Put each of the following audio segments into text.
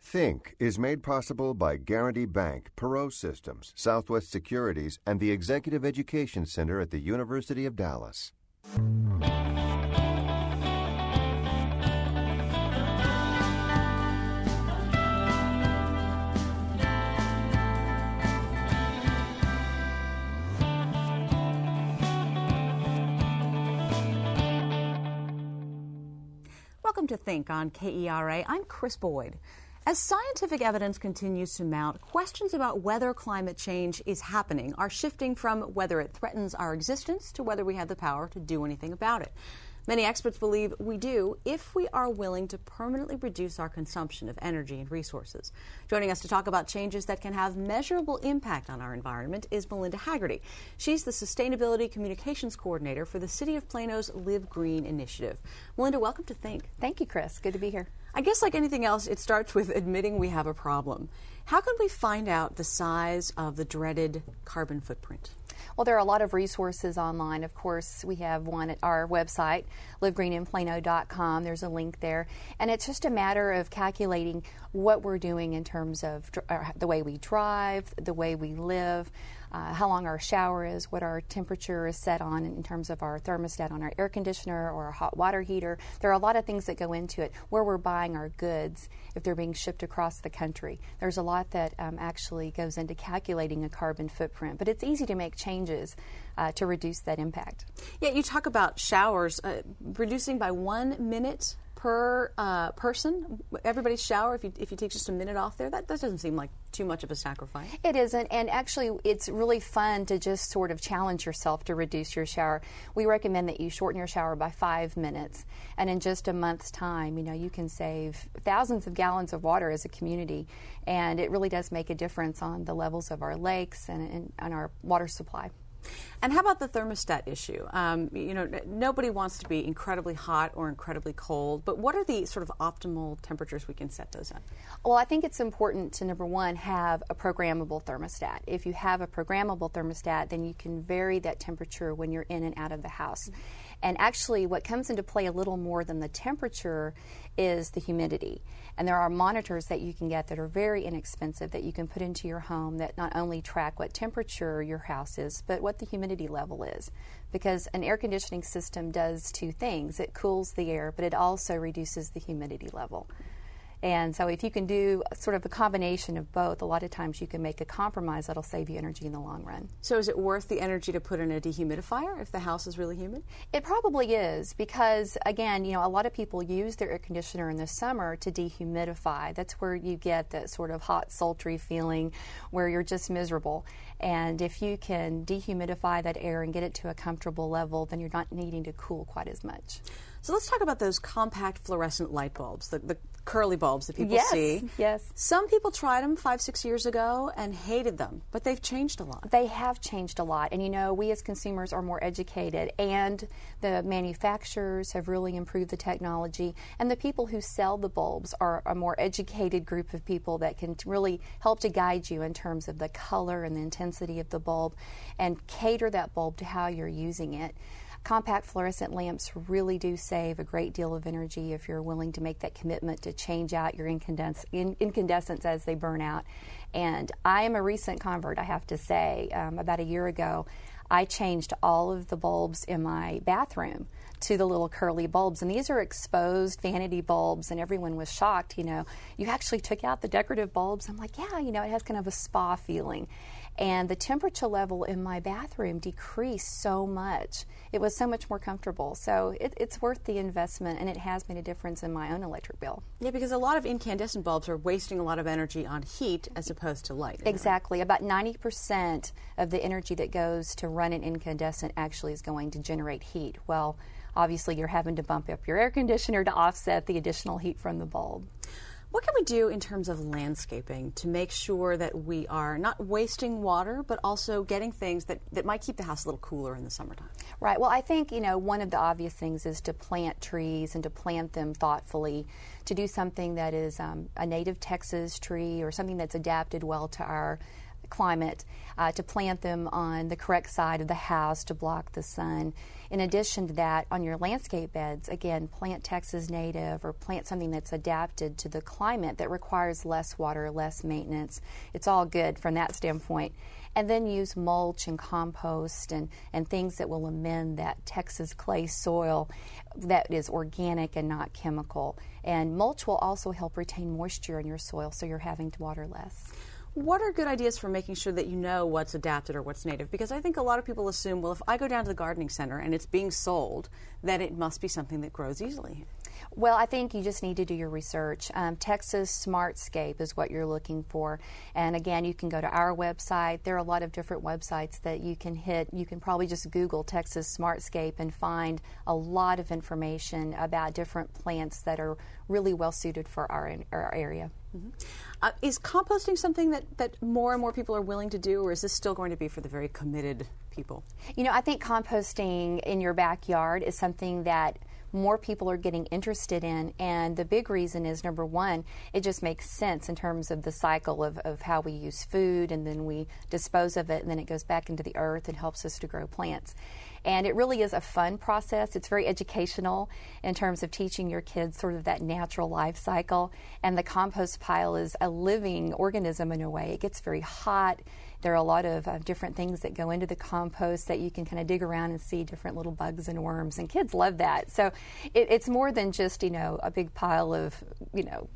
Think is made possible by Guarantee Bank, Perot Systems, Southwest Securities, and the Executive Education Center at the University of Dallas. Welcome to Think on KERA. I'm Chris Boyd. As scientific evidence continues to mount, questions about whether climate change is happening are shifting from whether it threatens our existence to whether we have the power to do anything about it. Many experts believe we do if we are willing to permanently reduce our consumption of energy and resources. Joining us to talk about changes that can have measurable impact on our environment is Melinda Haggerty. She's the Sustainability Communications Coordinator for the City of Plano's Live Green initiative. Melinda, welcome to Think. Thank you, Chris. Good to be here. I guess like anything else, it starts with admitting we have a problem. How can we find out the size of the dreaded carbon footprint? Well, there are a lot of resources online. Of course, we have one at our website, livegreeninplano.com. There's a link there. And it's just a matter of calculating what we're doing in terms of the way we drive, the way we live, how long our shower is, what our temperature is set on in terms of our thermostat on our air conditioner or our hot water heater. There are a lot of things that go into it, where we're buying our goods, if they're being shipped across the country. There's a lot that actually goes into calculating a carbon footprint, but it's easy to make changes to reduce that impact. Yeah, you talk about showers, reducing by 1 minute per person, everybody's shower, if you take just a minute off there, that doesn't seem like too much of a sacrifice. It isn't, and actually it's really fun to just sort of challenge yourself to reduce your shower. We recommend that you shorten your shower by 5 minutes, and in just a month's time, you can save thousands of gallons of water as a community, and it really does make a difference on the levels of our lakes and our water supply. And how about the thermostat issue? Nobody wants to be incredibly hot or incredibly cold, but what are the sort of optimal temperatures we can set those at? Well, I think it's important to, number one, have a programmable thermostat. If you have a programmable thermostat, then you can vary that temperature when you're in and out of the house. And actually, what comes into play a little more than the temperature is the humidity. And there are monitors that you can get that are very inexpensive that you can put into your home that not only track what temperature your house is, but what the humidity level is. Because an air conditioning system does two things. It cools the air, but it also reduces the humidity level. And so if you can do sort of a combination of both, a lot of times you can make a compromise that'll save you energy in the long run. So is it worth the energy to put in a dehumidifier if the house is really humid? It probably is because, again, a lot of people use their air conditioner in the summer to dehumidify. That's where you get that sort of hot, sultry feeling where you're just miserable. And if you can dehumidify that air and get it to a comfortable level, then you're not needing to cool quite as much. So let's talk about those compact fluorescent light bulbs, the curly bulbs that people see. Yes. Some people tried them 5-6 years ago and hated them, but they've changed a lot. They have changed a lot. And we as consumers are more educated, and the manufacturers have really improved the technology, and the people who sell the bulbs are a more educated group of people that can really help to guide you in terms of the color and the intensity of the bulb and cater that bulb to how you're using it. Compact fluorescent lamps really do save a great deal of energy if you're willing to make that commitment to change out your incandescents as they burn out. And I am a recent convert, I have to say. About a year ago, I changed all of the bulbs in my bathroom to the little curly bulbs. And these are exposed vanity bulbs, and everyone was shocked. You actually took out the decorative bulbs. I'm like, yeah, it has kind of a spa feeling. And the temperature level in my bathroom decreased so much. It was so much more comfortable. So it's worth the investment, and it has made a difference in my own electric bill. Yeah, because a lot of incandescent bulbs are wasting a lot of energy on heat as opposed to light. Exactly. About 90% of the energy that goes to run an incandescent actually is going to generate heat. Well, obviously you're having to bump up your air conditioner to offset the additional heat from the bulb. What can we do in terms of landscaping to make sure that we are not wasting water, but also getting things that might keep the house a little cooler in the summertime? Right. Well, I think, one of the obvious things is to plant trees and to plant them thoughtfully, to do something that is a native Texas tree or something that's adapted well to our climate, to plant them on the correct side of the house to block the sun. In addition to that, on your landscape beds, again, plant Texas native or plant something that's adapted to the climate that requires less water, less maintenance. It's all good from that standpoint. And then use mulch and compost and things that will amend that Texas clay soil that is organic and not chemical. And mulch will also help retain moisture in your soil so you're having to water less. What are good ideas for making sure that you know what's adapted or what's native? Because I think a lot of people assume, well, if I go down to the gardening center and it's being sold, then it must be something that grows easily. Well, I think you just need to do your research. Texas Smartscape is what you're looking for. And again, you can go to our website. There are a lot of different websites that you can hit. You can probably just Google Texas Smartscape and find a lot of information about different plants that are really well suited for our area. Mm-hmm. Is composting something that more and more people are willing to do, or is this still going to be for the very committed people? You know, I think composting in your backyard is something that more people are getting interested in, and the big reason is, number one, it just makes sense in terms of the cycle of how we use food, and then we dispose of it, and then it goes back into the earth and helps us to grow plants. And it really is a fun process. It's very educational in terms of teaching your kids sort of that natural life cycle. And the compost pile is a living organism in a way. It gets very hot. There are a lot of different things that go into the compost that you can kind of dig around and see different little bugs and worms. And kids love that. So it's more than just, you know, a big pile of, you know,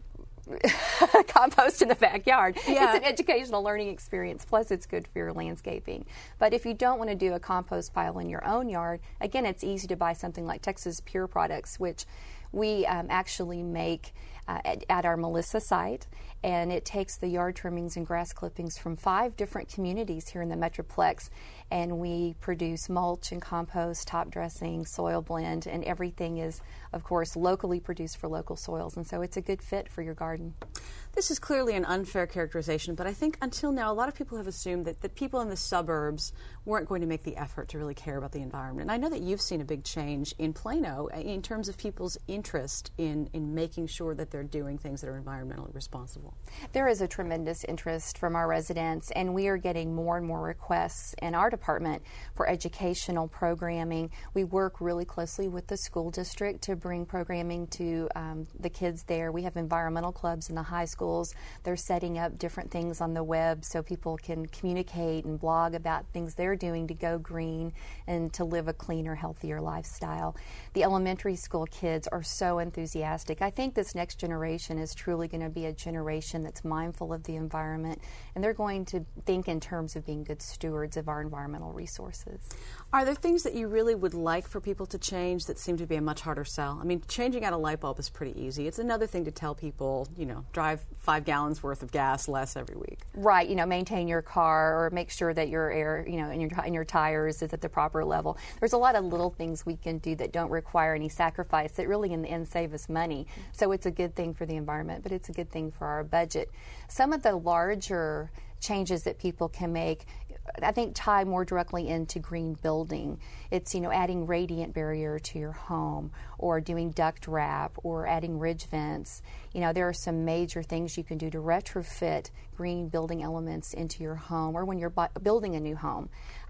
compost in the backyard. Yeah. It's an educational learning experience, plus it's good for your landscaping. But if you don't want to do a compost pile in your own yard, again, it's easy to buy something like Texas Pure Products, which we actually make at our Melissa site, and it takes the yard trimmings and grass clippings from 5 different communities here in the Metroplex, and we produce mulch and compost, top dressing, soil blend, and everything is, of course, locally produced for local soils, and so it's a good fit for your garden. This is clearly an unfair characterization, but I think until now a lot of people have assumed that people in the suburbs weren't going to make the effort to really care about the environment. And I know that you've seen a big change in Plano in terms of people's interest in making sure that they're doing things that are environmentally responsible. There is a tremendous interest from our residents, and we are getting more and more requests in our department for educational programming. We work really closely with the school district to bring programming to the kids there. We have environmental clubs in the high schools. They're setting up different things on the web so people can communicate and blog about things they're doing to go green and to live a cleaner, healthier lifestyle. The elementary school kids are so enthusiastic. I think this next generation is truly going to be a generation that's mindful of the environment, and they're going to think in terms of being good stewards of our environmental resources. Are there things that you really would like for people to change that seem to be a much harder sell? I mean, changing out a light bulb is pretty easy. It's another thing to tell people, you know, drive 5 gallons worth of gas less every week. Right. You know, maintain your car or make sure that your air, you know, in your tires is at the proper level. There's a lot of little things we can do that don't require any sacrifice that really in the end save us money. So it's a good thing for the environment, but it's a good thing for our budget. Some of the larger changes that people can make, I think, tie more directly into green building. It's, you know, adding radiant barrier to your home, or doing duct wrap, or adding ridge vents. You know, there are some major things you can do to retrofit green building elements into your home, or when you're building a new home.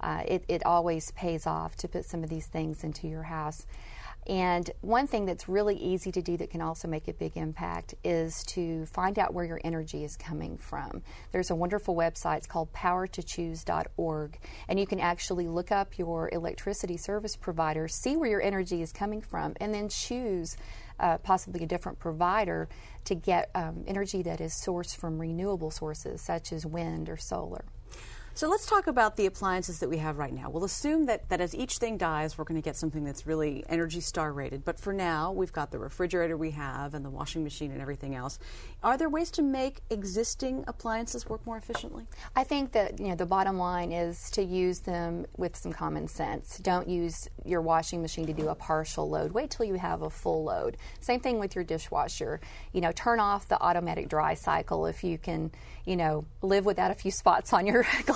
It always pays off to put some of these things into your house. And one thing that's really easy to do that can also make a big impact is to find out where your energy is coming from. There's a wonderful website, it's called powertochoose.org, and you can actually look up your electricity service provider, see where your energy is coming from, and then choose possibly a different provider to get energy that is sourced from renewable sources such as wind or solar. So let's talk about the appliances that we have right now. We'll assume that as each thing dies, we're going to get something that's really Energy Star rated. But for now, we've got the refrigerator we have and the washing machine and everything else. Are there ways to make existing appliances work more efficiently? I think that, you know, the bottom line is to use them with some common sense. Don't use your washing machine to do a partial load. Wait till you have a full load. Same thing with your dishwasher. You know, turn off the automatic dry cycle if you can, you know, live without a few spots on your glass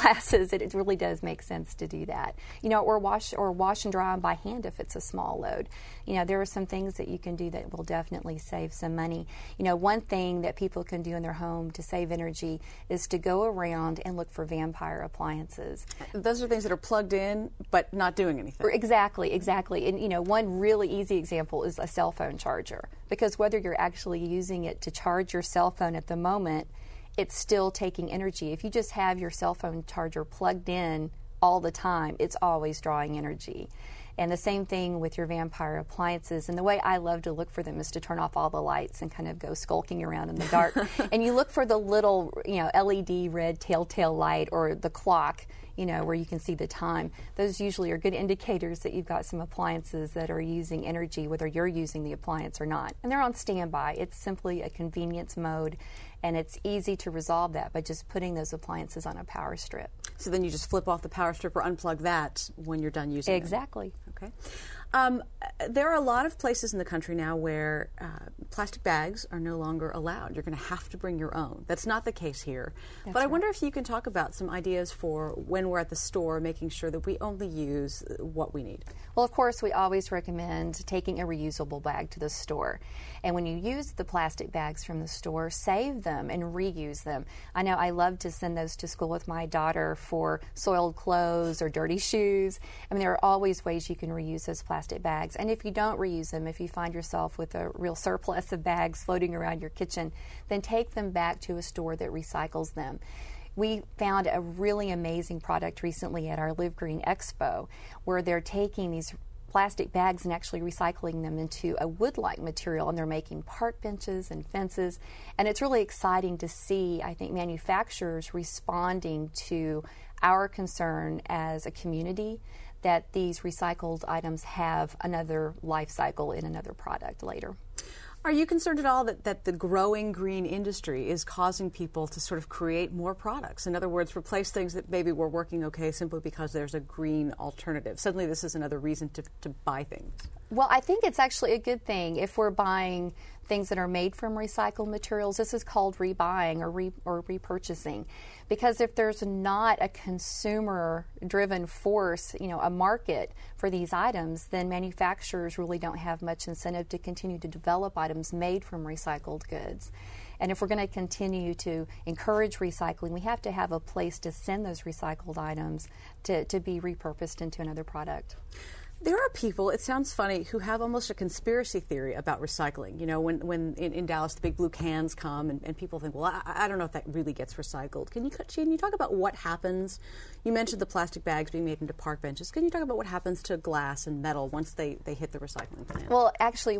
glasses, it really does make sense to do that. Or wash and dry them by hand if it's a small load. There are some things that you can do that will definitely save some money. One thing that people can do in their home to save energy is to go around and look for vampire appliances. Those are things that are plugged in but not doing anything. Exactly. And one really easy example is a cell phone charger, because whether you're actually using it to charge your cell phone at the moment, it's still taking energy. If you just have your cell phone charger plugged in all the time, it's always drawing energy. And the same thing with your vampire appliances. And the way I love to look for them is to turn off all the lights and kind of go skulking around in the dark. And you look for the little, LED red telltale light, or the clock, where you can see the time. Those usually are good indicators that you've got some appliances that are using energy, whether you're using the appliance or not. And they're on standby. It's simply a convenience mode, and it's easy to resolve that by just putting those appliances on a power strip. So then you just flip off the power strip or unplug that when you're done using it. Exactly. Okay. There are a lot of places in the country now where plastic bags are no longer allowed. You're going to have to bring your own. That's not the case here. But I wonder if you can talk about some ideas for when we're at the store, making sure that we only use what we need. Well, of course, we always recommend taking a reusable bag to the store. And when you use the plastic bags from the store, save them and reuse them. I know I love to send those to school with my daughter for soiled clothes or dirty shoes. There are always ways you can reuse those plastic bags. And if you don't reuse them, if you find yourself with a real surplus of bags floating around your kitchen, then take them back to a store that recycles them. We found a really amazing product recently at our Live Green Expo, where they're taking these plastic bags and actually recycling them into a wood-like material, and they're making park benches and fences. And it's really exciting to see, I think, manufacturers responding to our concern as a community that these recycled items have another life cycle in another product later. Are you concerned at all that the growing green industry is causing people to sort of create more products? In other words, replace things that maybe were working okay simply because there's a green alternative. Suddenly this is another reason to buy things. Well, I think it's actually a good thing if we're buying things that are made from recycled materials. This is called rebuying or repurchasing. Because if there's not a consumer-driven force, a market for these items, then manufacturers really don't have much incentive to continue to develop items made from recycled goods. And if we're going to continue to encourage recycling, we have to have a place to send those recycled items to be repurposed into another product. There are people, it sounds funny, who have almost a conspiracy theory about recycling. When in Dallas the big blue cans come and people think, well, I don't know if that really gets recycled. Can you talk about what happens? You mentioned the plastic bags being made into park benches. Can you talk about what happens to glass and metal once they hit the recycling plant? Well, actually,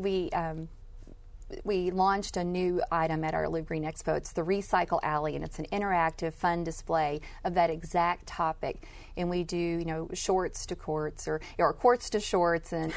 we launched a new item at our Live Green Expo. It's the Recycle Alley, and it's an interactive, fun display of that exact topic. And we do, shorts to quarts, or quarts to shorts, and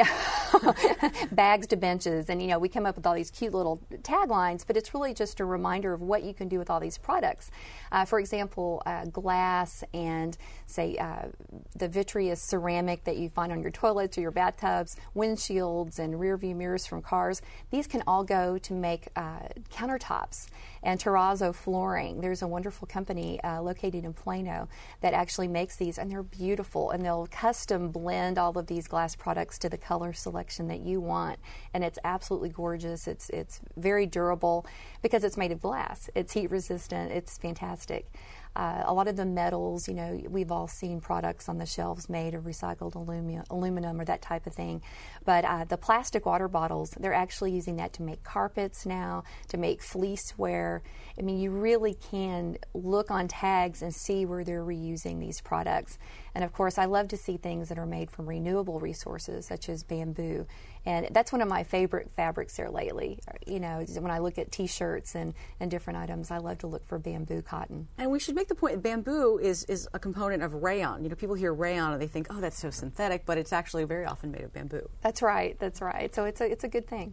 bags to benches, and we come up with all these cute little taglines. But it's really just a reminder of what you can do with all these products. For example, glass and say the vitreous ceramic that you find on your toilets or your bathtubs, windshields and rear view mirrors from cars. These can all go to make countertops and terrazzo flooring. There's a wonderful company located in Plano that actually makes these, and they're beautiful, and they'll custom blend all of these glass products to the color selection that you want, and it's absolutely gorgeous. It's very durable because it's made of glass. It's heat resistant. It's fantastic. A lot of the metals, we've all seen products on the shelves made of recycled aluminum or that type of thing. But the plastic water bottles, they're actually using that to make carpets now, to make fleeceware. You really can look on tags and see where they're reusing these products. And of course, I love to see things that are made from renewable resources, such as bamboo. And that's one of my favorite fabrics there lately. When I look at T-shirts and different items, I love to look for bamboo cotton. And we should make the point, bamboo is a component of rayon. People hear rayon and they think, oh, that's so synthetic, but it's actually very often made of bamboo. That's right. So it's a good thing.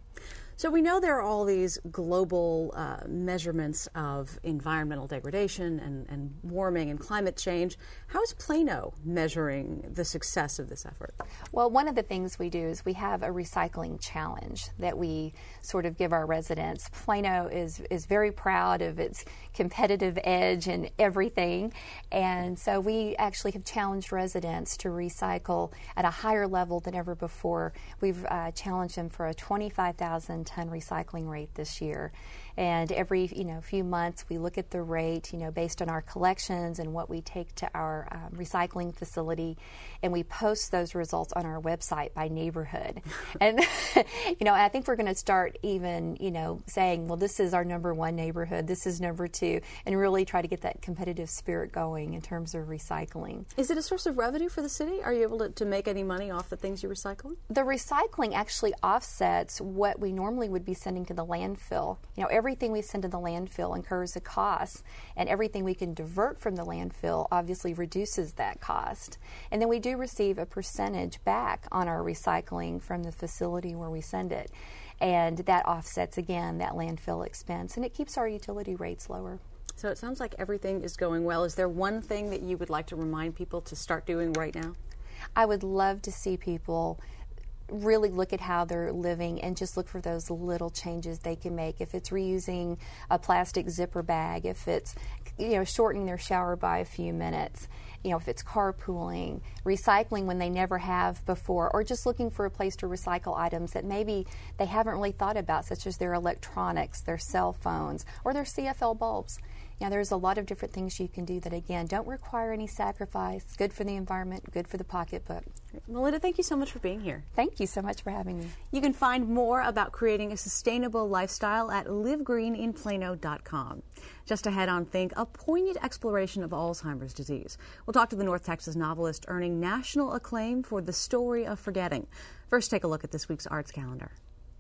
So we know there are all these global measurements of environmental degradation and warming and climate change. How is Plano measuring the success of this effort? Well, one of the things we do is we have a recycling challenge that we sort of give our residents. Plano is very proud of its competitive edge and everything, and so we actually have challenged residents to recycle at a higher level than ever before. We've challenged them for a 25,000-ton recycling rate this year. And every few months we look at the rate, based on our collections and what we take to our recycling facility, and we post those results on our website by neighborhood. And I think we're going to start even saying, well, this is our number one neighborhood, this is number two, and really try to get that competitive spirit going in terms of recycling. Is it a source of revenue for the city? Are you able to make any money off the things you recycle? The recycling actually offsets what we normally would be sending to the landfill. Everything we send to the landfill incurs a cost, and everything we can divert from the landfill obviously reduces that cost. And then we do receive a percentage back on our recycling from the facility where we send it. And that offsets, again, that landfill expense, and it keeps our utility rates lower. So it sounds like everything is going well. Is there one thing that you would like to remind people to start doing right now? I would love to see people really look at how they're living and just look for those little changes they can make. If it's reusing a plastic zipper bag, if it's shortening their shower by a few minutes, if it's carpooling, recycling when they never have before, or just looking for a place to recycle items that maybe they haven't really thought about, such as their electronics, their cell phones, or their CFL bulbs. There's a lot of different things you can do that, again, don't require any sacrifice. Good for the environment, good for the pocketbook. Melinda, thank you so much for being here. Thank you so much for having me. You can find more about creating a sustainable lifestyle at livegreeninplano.com. Just ahead on Think, a poignant exploration of Alzheimer's disease. We'll talk to the North Texas novelist earning national acclaim for The Story of Forgetting. First, take a look at this week's arts calendar.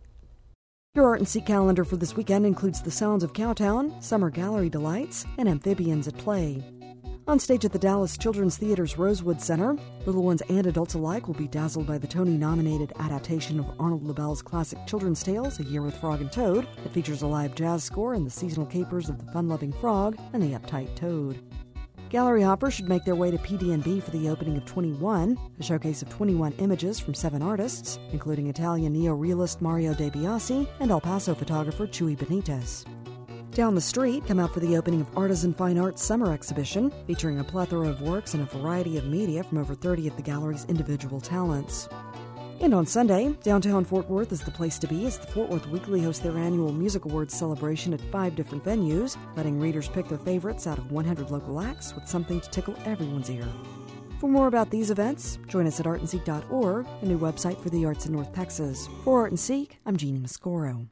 Your Art and Seek calendar for this weekend includes The Sounds of Cowtown, Summer Gallery Delights, and Amphibians at Play. On stage at the Dallas Children's Theater's Rosewood Center, little ones and adults alike will be dazzled by the Tony-nominated adaptation of Arnold LaBelle's classic children's tales, A Year with Frog and Toad, that features a live jazz score and the seasonal capers of the fun-loving frog and the uptight toad. Gallery hoppers should make their way to PD&B for the opening of 21, a showcase of 21 images from 7 artists, including Italian neo-realist Mario De Biasi and El Paso photographer Chuy Benitez. Down the street, come out for the opening of Artisan Fine Arts Summer Exhibition, featuring a plethora of works and a variety of media from over 30 of the gallery's individual talents. And on Sunday, downtown Fort Worth is the place to be as the Fort Worth Weekly hosts their annual Music Awards celebration at 5 different venues, letting readers pick their favorites out of 100 local acts with something to tickle everyone's ear. For more about these events, join us at artandseek.org, a new website for the arts in North Texas. For Art and Seek, I'm Jeannie Mascoro.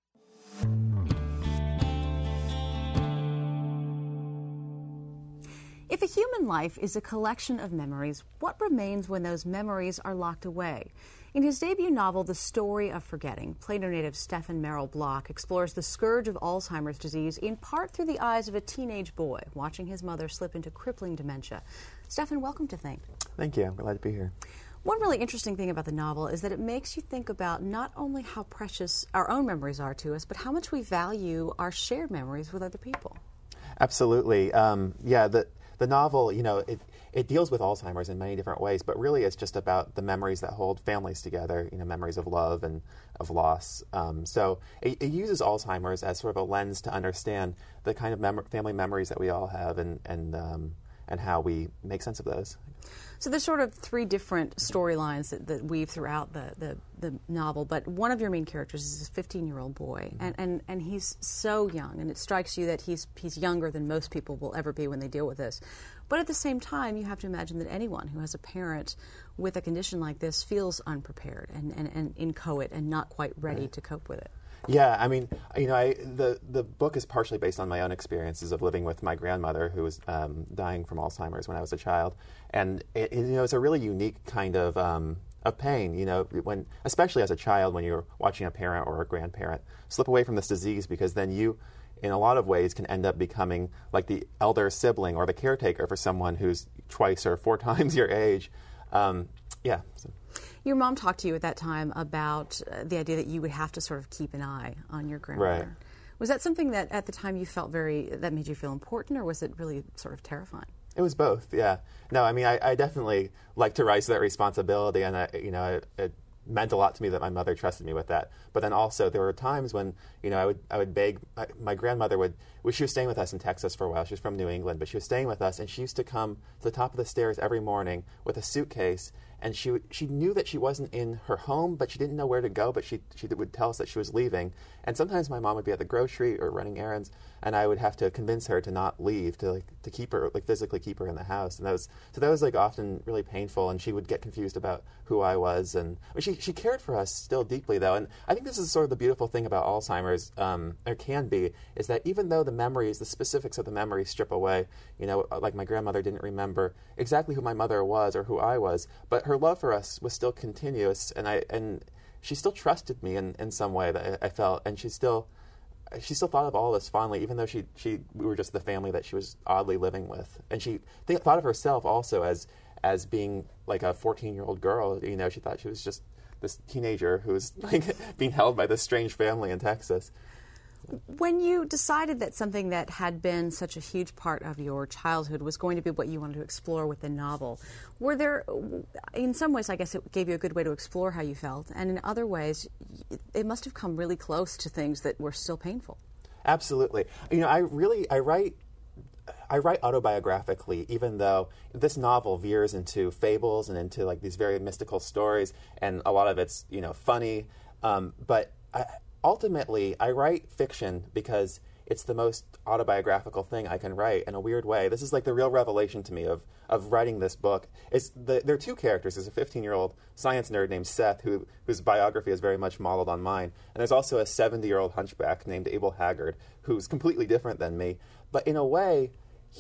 If a human life is a collection of memories, what remains when those memories are locked away? In his debut novel, The Story of Forgetting, Plano native Stephen Merrill Block explores the scourge of Alzheimer's disease in part through the eyes of a teenage boy watching his mother slip into crippling dementia. Stephen, welcome to Think. Thank you. I'm glad to be here. One really interesting thing about the novel is that it makes you think about not only how precious our own memories are to us, but how much we value our shared memories with other people. Absolutely. The novel, it deals with Alzheimer's in many different ways, but really it's just about the memories that hold families together, memories of love and of loss. So it uses Alzheimer's as sort of a lens to understand the kind of family memories that we all have and how we make sense of those. So there's sort of 3 different storylines that weave throughout the novel, but one of your main characters is this 15-year-old boy, and he's so young, and it strikes you that he's younger than most people will ever be when they deal with this. But at the same time, you have to imagine that anyone who has a parent with a condition like this feels unprepared and inchoate and not quite ready to cope with it. Yeah, I mean, the book is partially based on my own experiences of living with my grandmother who was dying from Alzheimer's when I was a child, and it's a really unique kind of pain. When, especially as a child, when you're watching a parent or a grandparent slip away from this disease, because then you, in a lot of ways, can end up becoming like the elder sibling or the caretaker for someone who's twice or 4 times your age. Yeah. So. Your mom talked to you at that time about the idea that you would have to sort of keep an eye on your grandmother. Right. Was that something that at the time you felt that made you feel important, or was it really sort of terrifying? It was both, yeah. No, I mean, I definitely like to rise to that responsibility, and it meant a lot to me that my mother trusted me with that. But then also there were times when, I would beg. My grandmother she was staying with us in Texas for a while. She was from New England, but she was staying with us, and she used to come to the top of the stairs every morning with a suitcase. And she knew that she wasn't in her home, but she didn't know where to go, but she would tell us that she was leaving. And sometimes my mom would be at the grocery or running errands, and I would have to convince her to not leave, to keep her, physically keep her in the house. And that was often really painful, and she would get confused about who I was. And she cared for us still deeply, though. And I think this is sort of the beautiful thing about Alzheimer's, or can be, is that even though the specifics of the memories strip away, like my grandmother didn't remember exactly who my mother was or who I was, but her love for us was still continuous, and she still trusted me in some way that I felt, and she still thought of all this fondly, even though we were just the family that she was oddly living with, and she thought of herself also as being like a 14-year-old girl. She thought she was just this teenager who was being held by this strange family in Texas. When you decided that something that had been such a huge part of your childhood was going to be what you wanted to explore with the novel, were there, in some ways, I guess it gave you a good way to explore how you felt, and in other ways, it must have come really close to things that were still painful? Absolutely. I write autobiographically, even though this novel veers into fables and into these very mystical stories, and a lot of it's funny, but ultimately, I write fiction because it's the most autobiographical thing I can write in a weird way. This is the real revelation to me of writing this book. There are two characters. There's a 15-year-old science nerd named Seth, whose biography is very much modeled on mine. And there's also a 70-year-old hunchback named Abel Haggard, who's completely different than me. But in a way,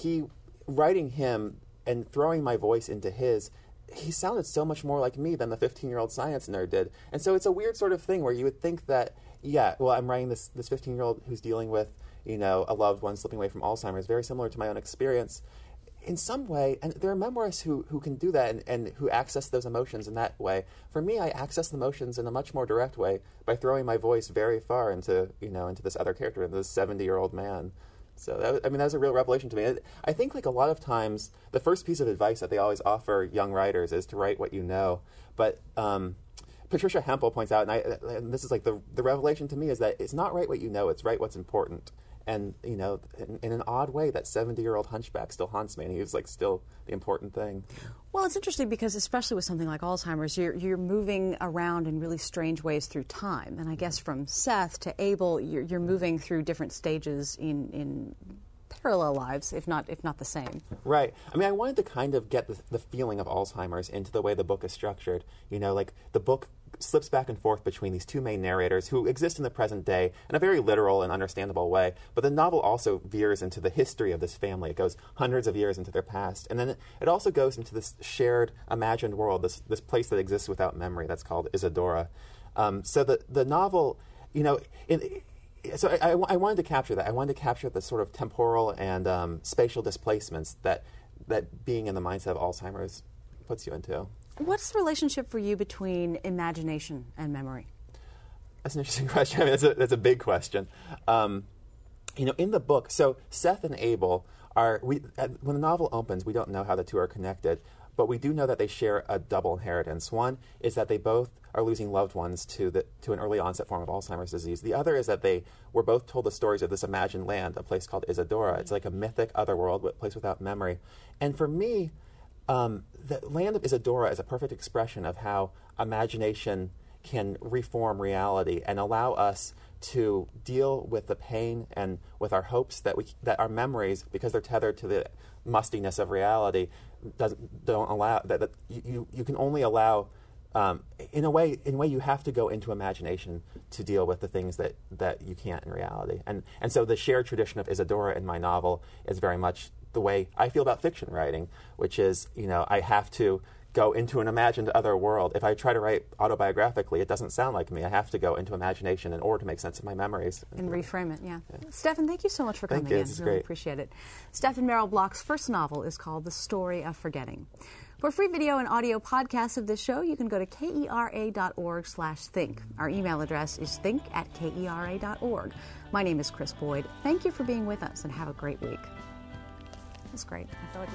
writing him and throwing my voice into his, he sounded so much more like me than the 15-year-old science nerd did. And so it's a weird sort of thing where you would think that, I'm writing this 15-year-old who's dealing with, a loved one slipping away from Alzheimer's, very similar to my own experience in some way. And there are memoirists who can do that and who access those emotions in that way. For me, I access the emotions in a much more direct way by throwing my voice very far into this other character, this 70-year-old man. So that was a real revelation to me. I think a lot of times the first piece of advice that they always offer young writers is to write what you know. But Patricia Hempel points out, and this is the revelation to me, is that it's not write what you know, it's write what's important. And, in an odd way, that 70-year-old hunchback still haunts me, and he's still the important thing. Well, it's interesting because especially with something like Alzheimer's, you're moving around in really strange ways through time. And I guess from Seth to Abel, you're moving through different stages in parallel lives, if not the same. Right. I wanted to kind of get the feeling of Alzheimer's into the way the book is structured. The book slips back and forth between these two main narrators who exist in the present day in a very literal and understandable way. But the novel also veers into the history of this family. It goes hundreds of years into their past. And then it also goes into this shared, imagined world, this place that exists without memory that's called Isadora. So the novel, so I wanted to capture that. I wanted to capture the sort of temporal and spatial displacements that being in the mindset of Alzheimer's puts you into. What's the relationship for you between imagination and memory? That's an interesting question. That's a big question. In the book, so Seth and Abel when the novel opens, we don't know how the two are connected, but we do know that they share a double inheritance. One is that they both are losing loved ones to an early onset form of Alzheimer's disease. The other is that they were both told the stories of this imagined land, a place called Isadora. It's like a mythic otherworld, a place without memory. And for me, the land of Isadora is a perfect expression of how imagination can reform reality and allow us to deal with the pain and with our hopes that our memories, because they're tethered to the mustiness of reality, don't allow that you can only allow. In a way, you have to go into imagination to deal with the things that you can't in reality. And so the shared tradition of Isadora in my novel is very much the way I feel about fiction writing, which is, I have to go into an imagined other world. If I try to write autobiographically, it doesn't sound like me. I have to go into imagination in order to make sense of my memories. And reframe it, yeah. Stephen, thank you so much for coming in. This is really great. Appreciate it. Stephen Merrill Bloch's first novel is called The Story of Forgetting. For free video and audio podcasts of this show, you can go to kera.org/think. Our email address is think@kera.org. My name is Chris Boyd. Thank you for being with us, and have a great week. That's great. I feel like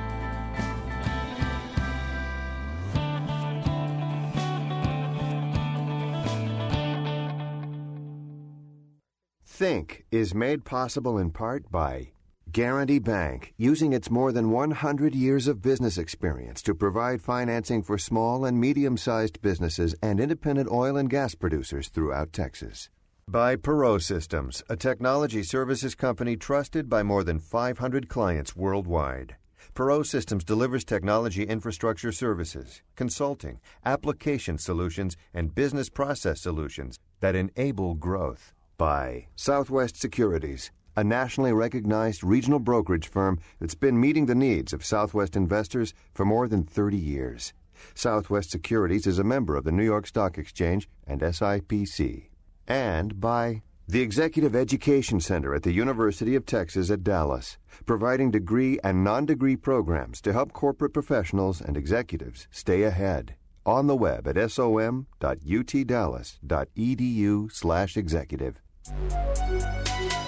Think is made possible in part by Guaranty Bank, using its more than 100 years of business experience to provide financing for small and medium-sized businesses and independent oil and gas producers throughout Texas. By Perot Systems, a technology services company trusted by more than 500 clients worldwide. Perot Systems delivers technology infrastructure services, consulting, application solutions, and business process solutions that enable growth. By Southwest Securities, a nationally recognized regional brokerage firm that's been meeting the needs of Southwest investors for more than 30 years. Southwest Securities is a member of the New York Stock Exchange and SIPC. And by the Executive Education Center at the University of Texas at Dallas, providing degree and non-degree programs to help corporate professionals and executives stay ahead. On the web at som.utdallas.edu/executive.